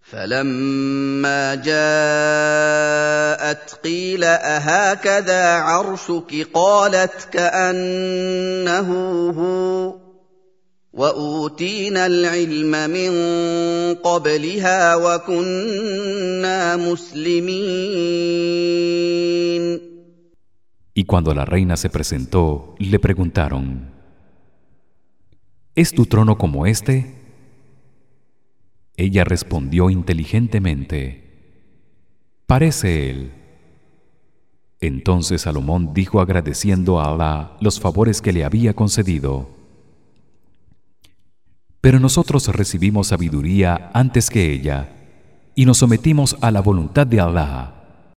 فلما جاءت قيل أهكذا عرشك قالت كأنه هو وأوتينا العلم من قبلها وكنا مسلمين. Y cuando la reina se presentó, le preguntaron: ¿Es tu trono como este? Ella respondió inteligentemente: Parece él. Entonces Salomón dijo agradeciendo a Alá los favores que le había concedido: Pero nosotros recibimos sabiduría antes que ella y nos sometimos a la voluntad de Alá.